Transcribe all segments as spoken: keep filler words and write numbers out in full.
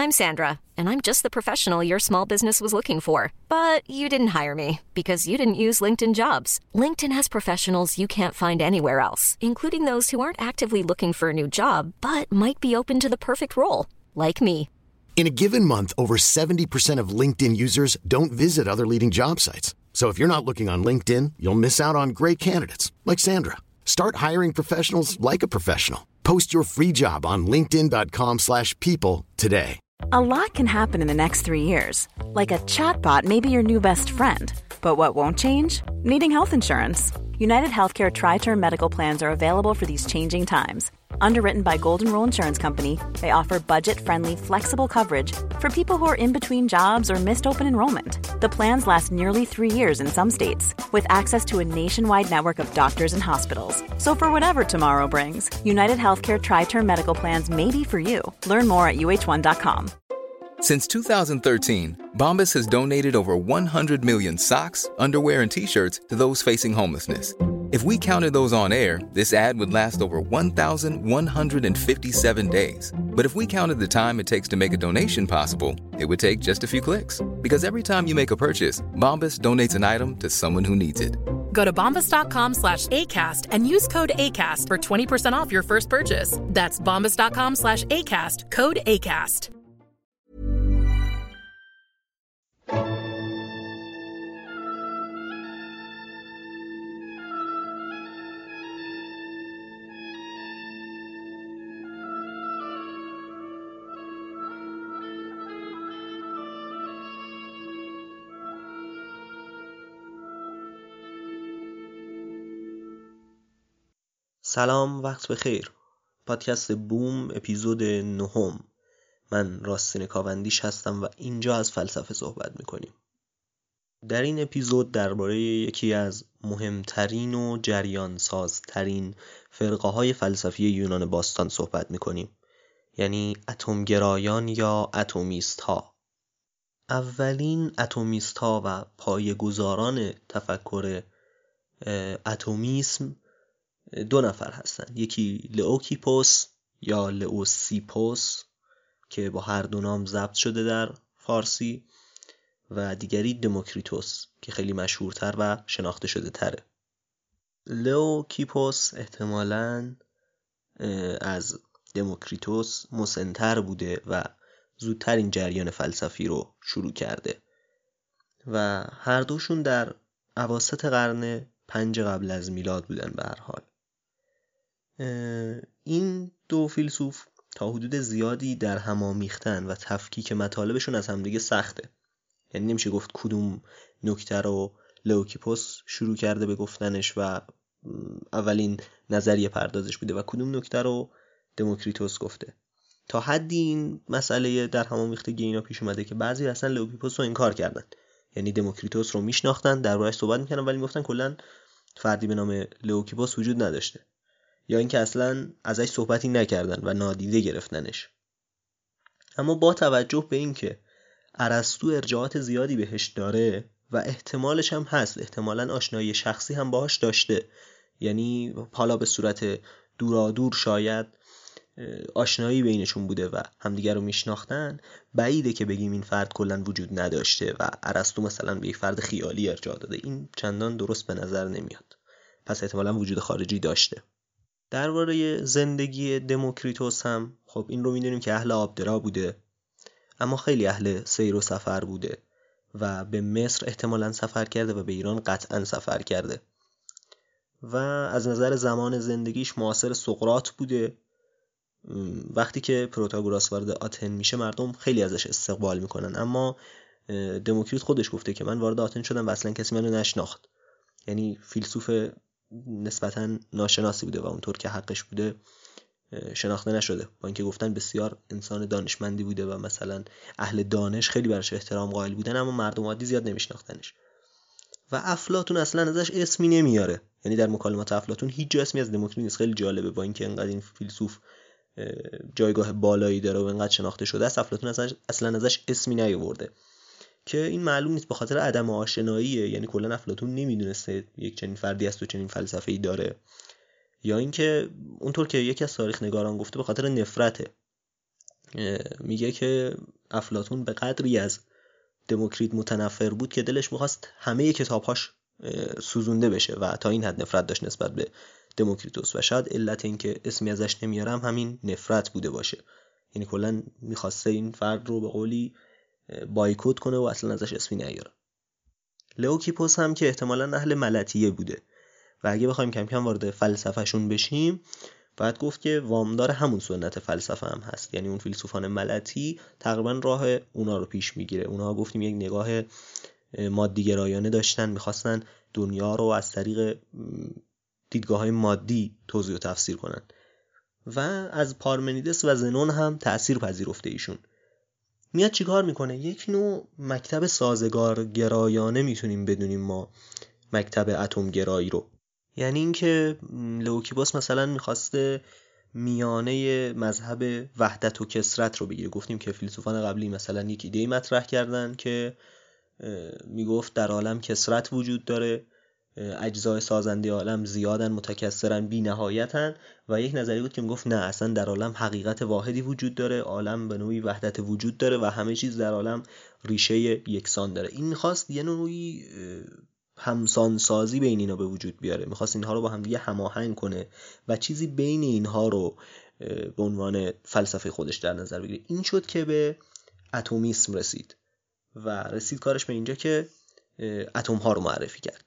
I'm Sandra, and I'm just the professional your small business was looking for. But you didn't hire me because you didn't use LinkedIn Jobs. LinkedIn has professionals you can't find anywhere else, including those who aren't actively looking for a new job, but might be open to the perfect role, like me. In a given month, over seventy percent of LinkedIn users don't visit other leading job sites. So if you're not looking on LinkedIn, you'll miss out on great candidates like Sandra. Start hiring professionals like a professional. Post your free job on linkedin.com slash people today. A lot can happen in the next three years. Like a chatbot may be your new best friend. But what won't change? Needing health insurance. United Healthcare Tri-Term Medical Plans are available for these changing times. Underwritten by Golden Rule Insurance Company, they offer budget-friendly, flexible coverage for people who are in between jobs or missed open enrollment. The plans last nearly three years in some states, with access to a nationwide network of doctors and hospitals. So for whatever tomorrow brings, United Healthcare Tri-Term Medical Plans may be for you. Learn more at U H one dot com. Since two thousand thirteen, Bombas has donated over one hundred million socks, underwear, and T-shirts to those facing homelessness. If we counted those on air, this ad would last over one thousand one hundred fifty-seven days. But if we counted the time it takes to make a donation possible, it would take just a few clicks. Because every time you make a purchase, Bombas donates an item to someone who needs it. Go to bombas.com slash ACAST and use code ACAST for twenty percent off your first purchase. That's bombas.com slash ACAST, code ACAST. سلام، وقت بخیر. پادکست بوم اپیزود نهم. من راستین کاوندیش هستم و اینجا از فلسفه صحبت میکنیم. در این اپیزود درباره یکی از مهمترین و جریان سازترین فرقه های فلسفی یونان باستان صحبت میکنیم، یعنی اتمگرایان یا اتمیست ها. اولین اتمیست ها و پایه‌گذاران تفکر اتمیسم دو نفر هستن. یکی لئوکیپوس یا لئوسیپوس که با هر دو نام ضبط شده در فارسی و دیگری دموکریتوس که خیلی مشهورتر و شناخته شده تره. لئوکیپوس احتمالاً از دموکریتوس مسن‌تر بوده و زودتر این جریان فلسفی رو شروع کرده و هر دوشون در اواسط قرن پنج قبل از میلاد بودن. به هر حال این دو فیلسوف تا حدود زیادی در هم آمیختن و تفکیک مطالبشون از همدیگه سخته. یعنی نمیشه گفت کدوم نکته رو لئوکیپوس شروع کرده به گفتنش و اولین نظریه پردازش بوده و کدوم نکته رو دموکریتوس گفته. تا حدی این مسئله در هم آمیختگی اینا پیش اومده که بعضی اصلا لئوکیپوس رو انکار کردن. یعنی دموکریتوس رو میشناختن، دربارش صحبت میکردن، ولی میگفتن کلا فردی به نام لئوکیپوس وجود نداشته، یا اینکه اصلا ازش صحبتی نکردن و نادیده گرفتنش. اما با توجه به اینکه ارسطو ارجاعات زیادی بهش داره و احتمالش هم هست، احتمالاً آشنایی شخصی هم باهاش داشته، یعنی حالا به صورت دورادور شاید آشنایی بینشون بوده و همدیگر رو میشناختن، بعیده که بگیم این فرد کلا وجود نداشته و ارسطو مثلا به یک فرد خیالی ارجاع داده. این چندان درست به نظر نمیاد. پس احتمالاً وجود خارجی داشته. درباره زندگی دموکریتوس هم خب این رو میدونیم که اهل آبدرا بوده، اما خیلی اهل سیر و سفر بوده و به مصر احتمالاً سفر کرده و به ایران قطعاً سفر کرده و از نظر زمان زندگیش معاصر سقراط بوده. وقتی که پروتاگوراس وارد آتن میشه مردم خیلی ازش استقبال میکنن، اما دموکریت خودش گفته که من وارد آتن شدم و اصلا کسی منو نشناخت. یعنی فیلسوف نسبتاً ناشناسی بوده و اونطور که حقش بوده شناخته نشده، با اینکه گفتن بسیار انسان دانشمندی بوده و مثلا اهل دانش خیلی براش احترام قائل بودن، اما مردم عادی زیاد نمیشناختنش. و افلاطون اصلا ازش اسمی نمیاره، یعنی در مکالمات افلاطون هیچ جا اسمی از دموکریت نیست. خیلی جالبه، با اینکه انقدر این فیلسوف جایگاه بالایی داره و انقدر شناخته شده است، افلاطون ازش اصلا ازش اسمی نیاورده که این معلوم نیست به خاطر عدم آشناییه، یعنی کلا افلاطون نمیدونسته یک چنین فردی است و چنین فلسفه‌ای داره، یا اینکه اونطور که یکی از تاریخ نگاران گفته به خاطر نفرته. میگه که افلاطون به قدری از دموکریت متنفر بود که دلش می‌خواست همه کتاب‌هاش سوزونده بشه و تا این حد نفرت داشت نسبت به دموکریتوس و شاید علت این که اسمی ازش نمیارم همین نفرت بوده باشه. یعنی کلا می‌خواسته این فرد رو به قولی بایکوت کنه و اصلا ازش اسمی نیاره. لئوکیپوس هم که احتمالاً اهل ملتیه بوده و اگه بخوایم کم کم وارد فلسفه‌شون بشیم باید گفت که وامدار همون سنت فلسفه هم هست. یعنی اون فیلسوفان ملتی تقریبا راه اونا رو پیش میگیره. اونها گفتیم یک نگاه مادیگرایانه داشتن، میخواستن دنیا رو از طریق دیدگاه‌های مادی توضیح و تفسیر کنن و از پارمنیدس و زنون هم تأثیر پذیرفته ایشون. میاد چیکار میکنه؟ یک نوع مکتب سازگار گرایانه میتونیم بدونیم ما مکتب اتم گرایی رو. یعنی اینکه لئوکیپوس مثلا میخواسته میانه مذهب وحدت و کثرت رو بگیره. گفتیم که فیلسوفان قبلی مثلا یک ایده مطرح کردن که میگفت در عالم کثرت وجود داره، اجزای سازنده عالم زیادن، متکثرن، بی نهایتن و یک نظریه بود که میگفت نه، اصلا در عالم حقیقت واحدی وجود داره، عالم به نوعی وحدت وجود داره و همه چیز در عالم ریشه یکسان داره. این میخواست یه نوعی همسان سازی بین اینا به وجود بیاره، میخواست اینها رو با هم دیگه هماهنگ کنه و چیزی بین اینها رو به عنوان فلسفه خودش در نظر بگیره. این شد که به اتمیسم رسید و رسید کارش به اینجا که اتم ها رو معرفی کرد.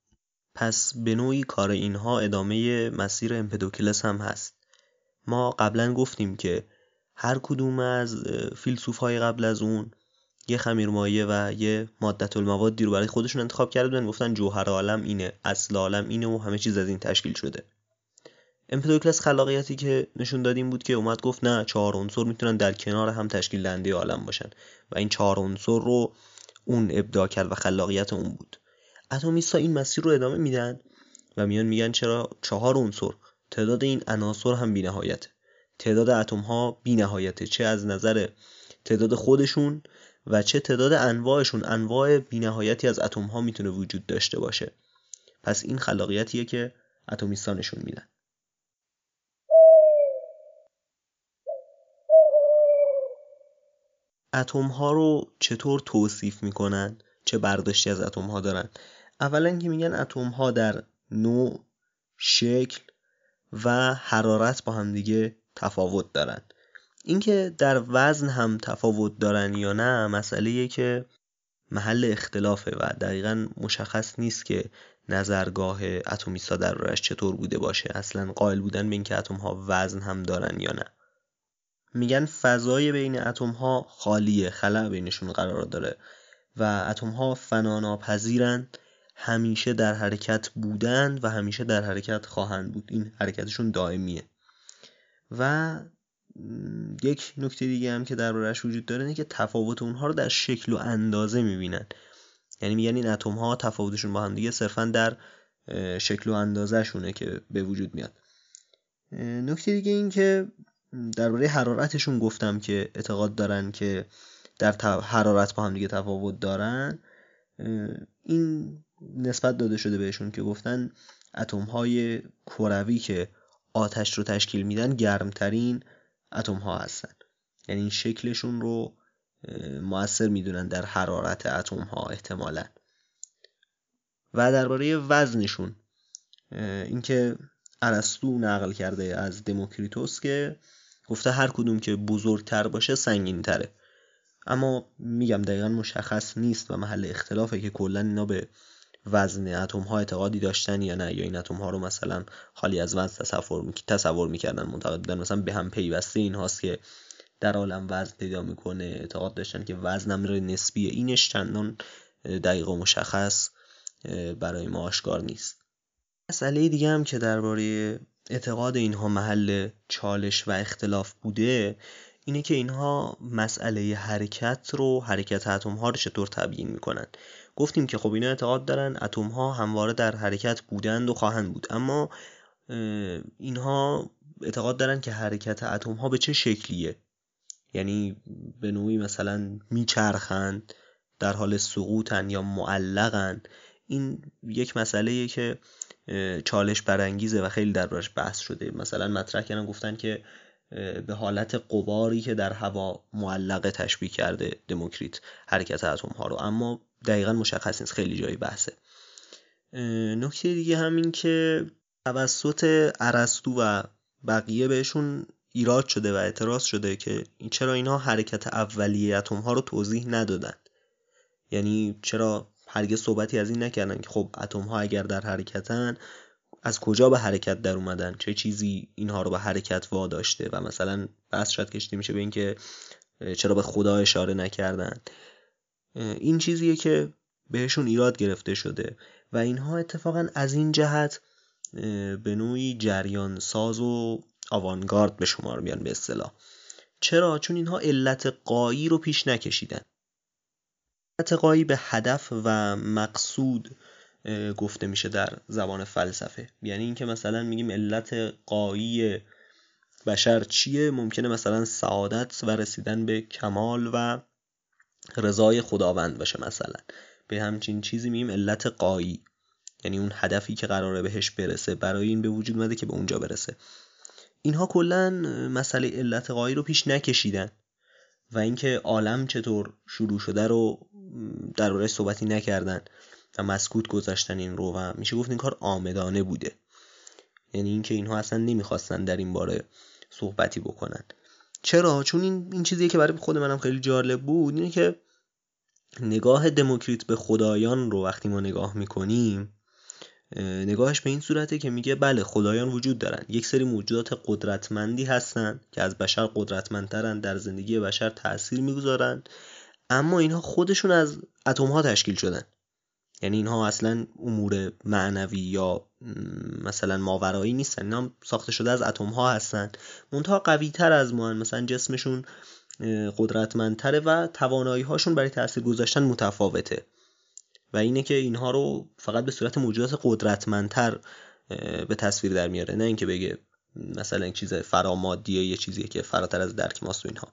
پس به نوعی کار اینها ادامه مسیر امپدوکلس هم هست. ما قبلا گفتیم که هر کدوم از فیلسوف‌های قبل از اون یه خمیرمایه و یه مادة الموادی رو برای خودشون انتخاب کرده بودن، گفتن جوهر عالم اینه، اصل عالم اینه و همه چیز از این تشکیل شده. امپدوکلس خلاقیتی که نشون دادیم بود که اومد گفت نه، چهار عنصر میتونن در کنار هم تشکیل دهنده عالم باشن و این چهار عنصر رو اون ابداع کرد و خلاقیت اون بود. اتمیست‌ها این مسیر رو ادامه میدن و میان میگن چرا چهار عنصر؟ تعداد این عناصر هم بی‌نهایته. تعداد اتم‌ها بی‌نهایته، چه از نظر تعداد خودشون و چه تعداد انواعشون. انواع بی‌نهایتی از اتم‌ها میتونه وجود داشته باشه. پس این خلاقیتیه که اتمیست‌ها نشون میدن. اتم‌ها رو چطور توصیف میکنن؟ چه برداشتی از اتم‌ها دارن؟ اولا که میگن اتم‌ها در نوع، شکل و حرارت با هم دیگه تفاوت دارن. اینکه در وزن هم تفاوت دارن یا نه مسئله‌ایه که محل اختلافه و دقیقاً مشخص نیست که نظرگاه اتمیست‌ها در روش چطور بوده باشه. اصلاً قائل بودن به اینکه اتم‌ها وزن هم دارن یا نه. میگن فضای بین اتم‌ها خالیه، خلا بینشون قرار داره و اتم‌ها فنا ناپذیرن، همیشه در حرکت بودن و همیشه در حرکت خواهند بود. این حرکتشون دائمیه. و یک نکته دیگه هم که درباره‌اش وجود داره اینه که تفاوت اونها رو در شکل و اندازه میبینن. یعنی میگن این اتم‌ها تفاوتشون با هم دیگه صرفاً در شکل و اندازه شونه که به وجود میاد. نکته دیگه این که درباره حرارتشون گفتم که اعتقاد دارن که در حرارت با هم دیگه تفاوت دارن. این نسبت داده شده بهشون که گفتن اتم‌های کروی که آتش رو تشکیل میدن گرمترین اتم‌ها هستن. یعنی این شکلشون رو مؤثر میدونن در حرارت اتم‌ها احتمالاً. و درباره وزنشون اینکه ارسطو نقل کرده از دموکریتوس که گفته هر کدوم که بزرگتر باشه سنگین تره. اما میگم دقیقاً مشخص نیست و محل اختلافه که کلاً اینا به وزن اتم‌ها اعتقادی داشتن یا نه، یا این اتم‌ها رو مثلا خالی از وزن تصور می... تصور می‌کردن. معتقد بودن مثلا به هم پیوسته این هاست که در عالم وزن پیدا میکنه. اعتقاد داشتن که وزن امر نسبیه. اینش چندان دقیق و مشخص برای ما آشکار نیست. مسئله دیگه هم که درباره اعتقاد اینها محل چالش و اختلاف بوده اینه که اینها مسئله حرکت رو، حرکت اتم‌ها رو چطور تبیین میکنن. گفتیم که خب اینا اعتقاد دارن اتم‌ها همواره در حرکت بودند و خواهند بود، اما اینها اعتقاد دارن که حرکت اتم‌ها به چه شکلیه. یعنی به نوعی مثلا میچرخند، در حال سقوطن یا معلقن. این یک مسئله‌ایه که چالش برانگیزه و خیلی دربارش بحث شده. مثلا مطرح کردن گفتن که به حالت غباری که در هوا معلقه تشبیه کرده دموکریت حرکت اتم ها رو، اما دقیقاً مشخص نیست، خیلی جایی بحثه. نکته دیگه همین که توسط ارسطو و بقیه بهشون ایراد شده و اعتراض شده که چرا اینها حرکت اولیه اتم ها رو توضیح ندادن، یعنی چرا هرگز صحبتی از این نکردن که خب اتم ها اگر در حرکتن از کجا به حرکت در اومدن، چه چیزی اینها رو به حرکت واداشته، و مثلا بحث شاید کشیده میشه به این که چرا به خدا اشاره نکردن. این چیزیه که بهشون ایراد گرفته شده و اینها اتفاقا از این جهت به نوعی جریان ساز و آوانگارد به شمار میان به اصطلاح. چرا؟ چون اینها علت غایی رو پیش نکشیدن. علت غایی به هدف و مقصود گفته میشه در زبان فلسفه، یعنی اینکه مثلا میگیم علت غایی بشر چیه، ممکنه مثلا سعادت و رسیدن به کمال و رضای خداوند باشه، مثلا به همچین چیزی میگیم علت غایی، یعنی اون هدفی که قراره بهش برسه برای این به وجود اومده که به اونجا برسه. اینها کلا مسئله علت غایی رو پیش نکشیدن و اینکه عالم چطور شروع شده رو درباره صحبتی نکردن و مسکوت گذاشتن این رو، و میشه گفت این کار عامدانه بوده، یعنی اینکه اینها اصلا نمیخواستن در این باره صحبتی بکنن. چرا؟ چون این این چیزیه که برای خود منم خیلی جالب بود، اینه که نگاه دموکریت به خدایان رو وقتی ما نگاه میکنیم، نگاهش به این صورته که میگه بله خدایان وجود دارن، یک سری موجودات قدرتمندی هستن که از بشر قدرتمندترن، در زندگی بشر تأثیر میگذارن، اما اینها خودشون از اتم ها تشکیل شدن، یعنی اینها اصلا امور معنوی یا مثلا ماورایی نیستن، اینا ساخته شده از اتم ها هستن، منتها قوی تر از ما هن. مثلا جسمشون قدرتمندتره و توانایی هاشون برای تأثیر گذاشتن متفاوته، و اینه که اینها رو فقط به صورت موجودات قدرتمندتر به تصویر در میاره، نه اینکه بگه مثلا این چیز فرامادیه، یه چیزیه که فراتر از درک ماست و اینها.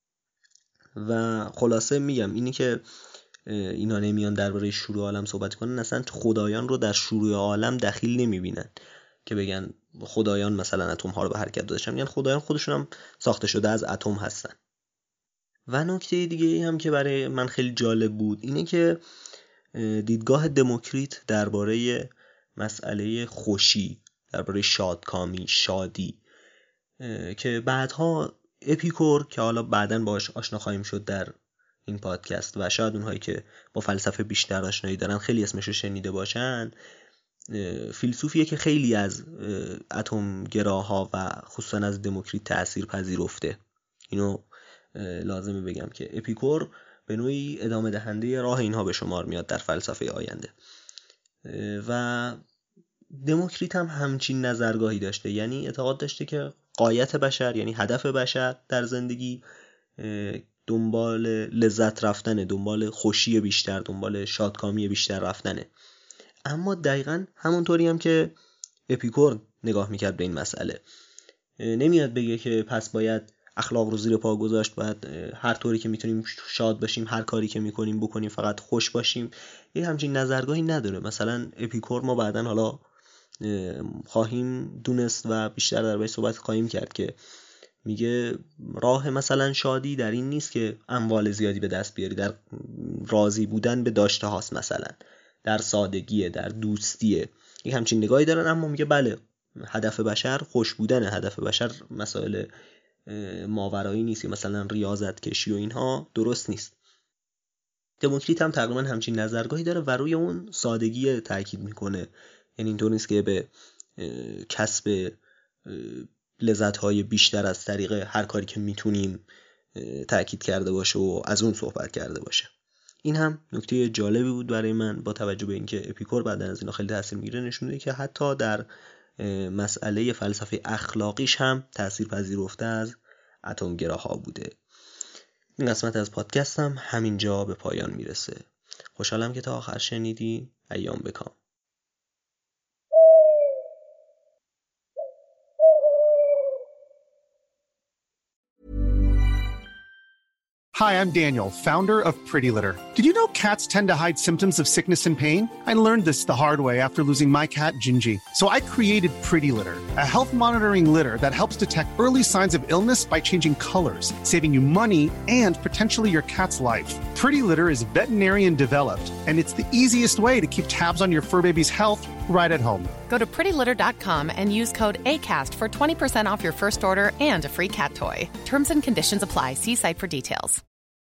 و خلاصه میگم اینی که اینا نمیان درباره شروع عالم صحبت کنن، اصلا خدایان رو در شروع عالم دخیل نمیبینن که بگن خدایان مثلا اتم ها رو به حرکت دادن، میگن خدایان خودشون هم ساخته شده از اتم هستن. و نکته دیگه هم که برای من خیلی جالب بود اینه که دیدگاه دموکریت درباره مسئله خوشی، درباره شادکامی، شادی، که بعدها اپیکور که حالا بعداً باهاش آشنا خواهیم شد در این پادکست و شاید اونهایی که با فلسفه بیشتر آشنایی دارن خیلی اسمشو شنیده باشن، فیلسوفیه که خیلی از اتم گراها و خصوصا از دموکریت تأثیر پذیرفته. اینو لازمه بگم که اپیکور به نوعی ادامه دهنده راه اینها به شمار میاد در فلسفه آینده. و دموکریت هم همچین نظرگاهی داشته، یعنی اعتقاد داشته که غایت بشر، یعنی هدف بشر در زندگی دنبال لذت رفتنه، دنبال خوشی بیشتر، دنبال شادکامی بیشتر رفتنه. اما دقیقاً همونطوری هم که اپیکور نگاه میکرد به این مسئله، نمیاد بگه که پس باید اخلاق رو زیر پا گذاشت، باید هر طوری که میتونیم شاد باشیم، هر کاری که میکنیم بکنیم فقط خوش باشیم. یه همچین نظرگاهی نداره. مثلا اپیکور ما بعداً حالا خواهیم دونست و بیشتر درباره‌اش صحبت خواهیم کرد که میگه راه مثلا شادی در این نیست که اموال زیادی به دست بیاری، در راضی بودن به داشته هاست، مثلا در سادگیه، در دوستیه. یک همچین نگاهی دارن، اما میگه بله هدف بشر خوش بودنه، هدف بشر مسائل ماورایی نیست، مثلا ریاضت کشی و اینها درست نیست. دموکریت هم تقریبا همچین نظرگاهی داره و روی اون سادگی تاکید میکنه، یعنی اینطور نیست که به کسب لذت‌های بیشتر از طریق هر کاری که میتونیم تاکید کرده باشه و از اون صحبت کرده باشه. این هم نکته جالبی بود برای من، با توجه به اینکه اپیکور بعد از اینا خیلی تاثیر میگیره، نشون میده که حتی در مسئله فلسفه اخلاقیش هم تاثیر پذیرفته از اتم گراها بوده. این قسمت از پادکستم همینجا به پایان میرسه. خوشحالم که تا آخر شنیدی. ایام بکام. Hi, I'm Daniel, founder of Pretty Litter. Did you know cats tend to hide symptoms of sickness and pain? I learned this the hard way after losing my cat, Gingy. So I created Pretty Litter, a health monitoring litter that helps detect early signs of illness by changing colors, saving you money and potentially your cat's life. Pretty Litter is veterinarian developed, and it's the easiest way to keep tabs on your fur baby's health right at home. Go to pretty litter dot com and use code ACAST for twenty percent off your first order and a free cat toy. Terms and conditions apply. See site for details.